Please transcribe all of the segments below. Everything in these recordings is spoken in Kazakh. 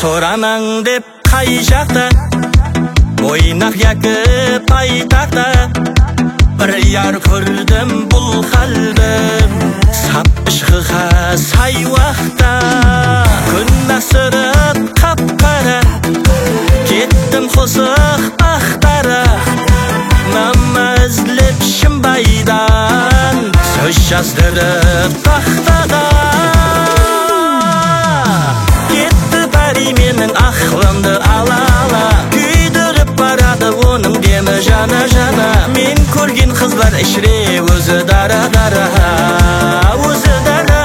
Сорамаң деп қай жақта, ойнақ яки байтақта, бір яр көрдім бұл қалбім, сап ішқыға сай уақта. Күн асырып қап-қара, кеттім қосық ақтара, намазлеп шымбайдан, сөз жаздырып тақтаға. Кетті пари менің ақылымды ала-ала, күйдіріп барады оның демі жана-жана. Мен көрген қызлар ішіре өзі дара-дара, өзі дара.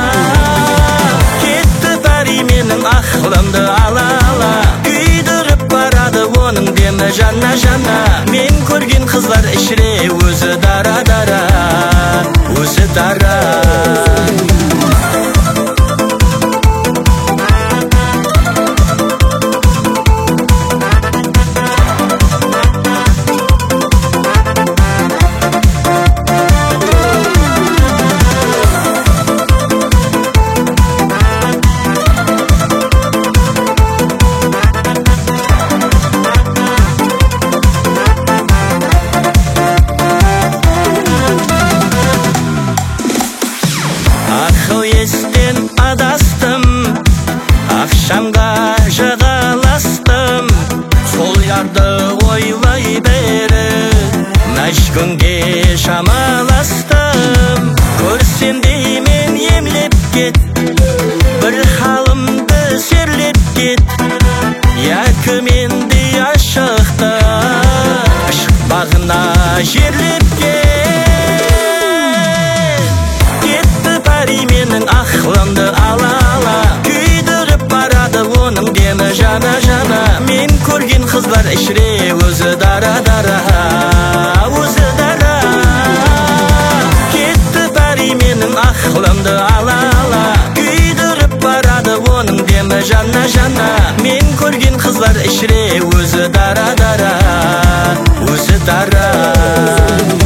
Кетті пари менің ақылымды ала-ала, күйдіріп барады оның демі жана-жана. Мен көрген қызлар ішіре өзі дара-дара, өзі дара. Ақыл естен адастым, ақшамға жағаластым, сол ярды ойлай беріп, мәшкүнге шамаластым. Көрсем деймен емлеп кет, бір халымды серлеп кет, яки менде ашықты ішік бағына жерлеп кет. Менің ақылымды ала-ала, күйдіріп барады оның демі жана-жана. Мен көрген қызлар ішіре өзі дара-дара, өзі дара. Кетті пари менің ақылымды ала-ала, күйдіріп барады оның демі жана-жана. Мен көрген қызлар ішіре өзі дара-дара, өзі дара.